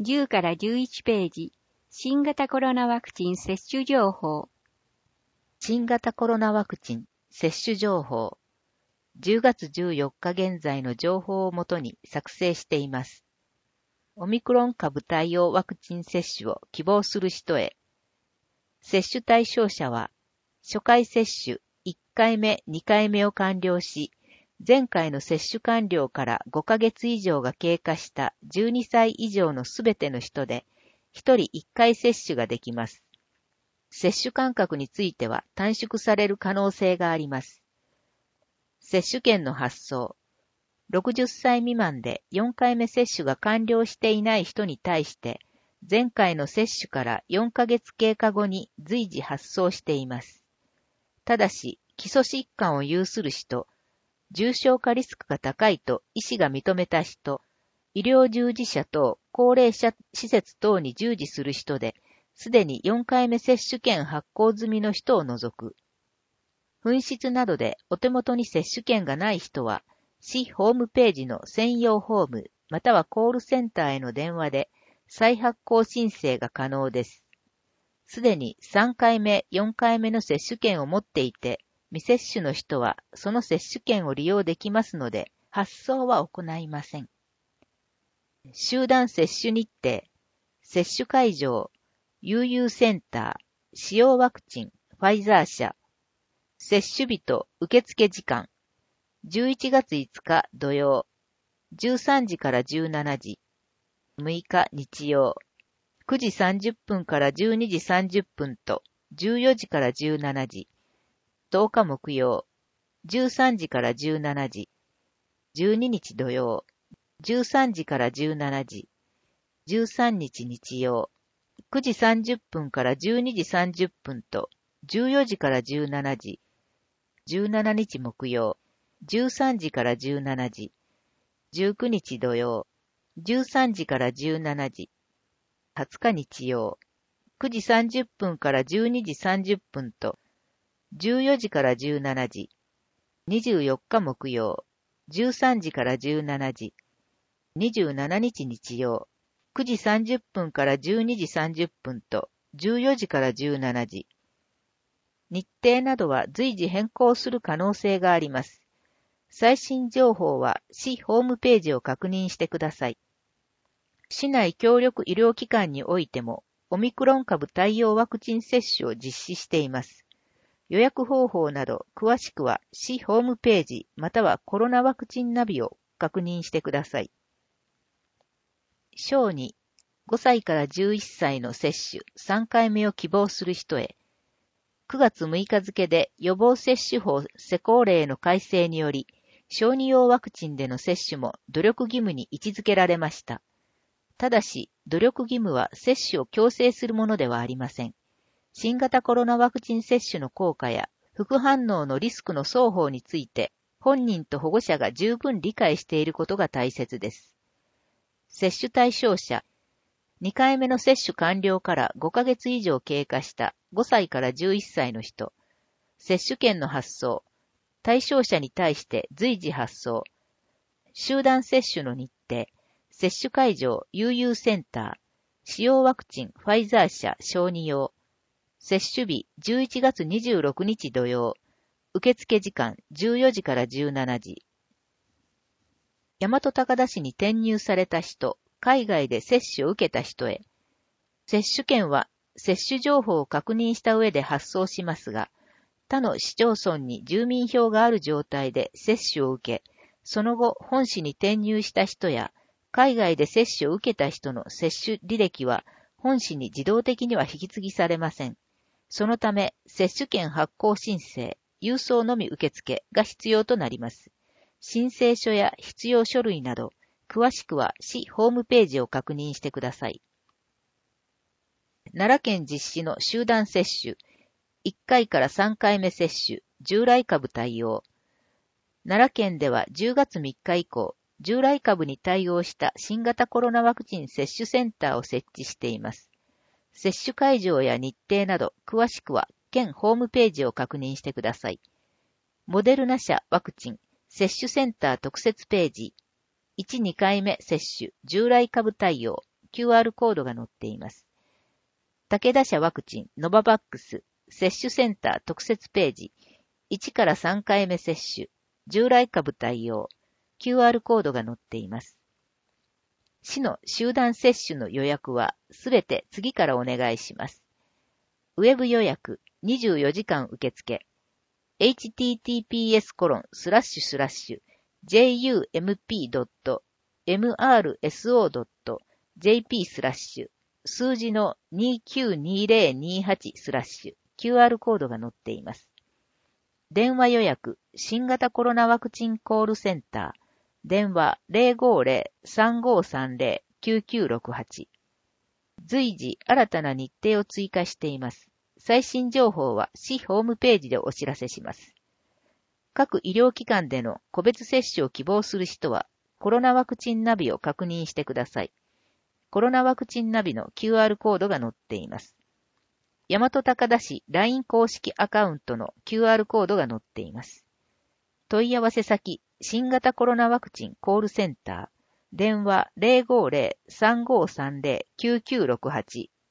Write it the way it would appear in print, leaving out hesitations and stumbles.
10から11ページ、新型コロナワクチン接種情報。 新型コロナワクチン接種情報。10月14日現在の情報をもとに作成しています。オミクロン株対応ワクチン接種を希望する人へ。接種対象者は、初回接種1回目、2回目を完了し、前回の接種完了から5ヶ月以上が経過した12歳以上のすべての人で、1人1回接種ができます。接種間隔については短縮される可能性があります。接種券の発送。60歳未満で4回目接種が完了していない人に対して、前回の接種から4ヶ月経過後に随時発送しています。ただし、基礎疾患を有する人、重症化リスクが高いと医師が認めた人、医療従事者等高齢者施設等に従事する人で、すでに4回目接種券発行済みの人を除く。紛失などでお手元に接種券がない人は、市ホームページの専用フォームまたはコールセンターへの電話で再発行申請が可能です。すでに3回目、4回目の接種券を持っていて、未接種の人はその接種券を利用できますので、発送は行いません。集団接種日程、接種会場、悠々センター、使用ワクチン、ファイザー社、接種日と受付時間、11月5日土曜、13時から17時、6日日曜、9時30分から12時30分と14時から17時、10日木曜、13時から17時、12日土曜、13時から17時、13日日曜、9時30分から12時30分と14時から17時、17日木曜、13時から17時、19日土曜、13時から17時、20日日曜、9時30分から12時30分と14時から17時、24日木曜、13時から17時、27日日曜、9時30分から12時30分と14時から17時。日程などは随時変更する可能性があります。最新情報は市ホームページを確認してください。市内協力医療機関においても、オミクロン株対応ワクチン接種を実施しています。予約方法など詳しくは市ホームページまたはコロナワクチンナビを確認してください。小児5歳から11歳の接種3回目を希望する人へ、9月6日付で予防接種法施行令の改正により、小児用ワクチンでの接種も努力義務に位置づけられました。ただし、努力義務は接種を強制するものではありません。新型コロナワクチン接種の効果や副反応のリスクの双方について、本人と保護者が十分理解していることが大切です。接種対象者、2回目の接種完了から5ヶ月以上経過した5歳から11歳の人、接種券の発送、対象者に対して随時発送、集団接種の日程、接種会場悠々センター、使用ワクチンファイザー社小児用、接種日11月26日土曜、受付時間14時から17時。大和高田市に転入された人、海外で接種を受けた人へ、接種券は接種情報を確認した上で発送しますが、他の市町村に住民票がある状態で接種を受け、その後本市に転入した人や、海外で接種を受けた人の接種履歴は本市に自動的には引き継ぎされません。そのため、接種券発行申請、郵送のみ受付が必要となります。申請書や必要書類など、詳しくは市ホームページを確認してください。奈良県実施の集団接種、1回から3回目接種、従来株対応。奈良県では10月3日以降、従来株に対応した新型コロナワクチン接種センターを設置しています。接種会場や日程など詳しくは県ホームページを確認してください。モデルナ社ワクチン接種センター特設ページ、1、2回目接種従来株対応 QR コードが載っています。武田社ワクチンノババックス接種センター特設ページ、1から3回目接種、従来株対応、QR コードが載っています。市の集団接種の予約はすべて次からお願いします。ウェブ予約24時間受付、https://jump.mrso.jp/ 数字の292028/ QR コードが載っています。電話予約新型コロナワクチンコールセンター、電話 050-3530-9968。随時新たな日程を追加しています。最新情報は市ホームページでお知らせします。各医療機関での個別接種を希望する人は、コロナワクチンナビを確認してください。コロナワクチンナビの QR コードが載っています。大和高田市 LINE 公式アカウントの QR コードが載っています。問い合わせ先、新型コロナワクチンコールセンター、電話 050-3530-9968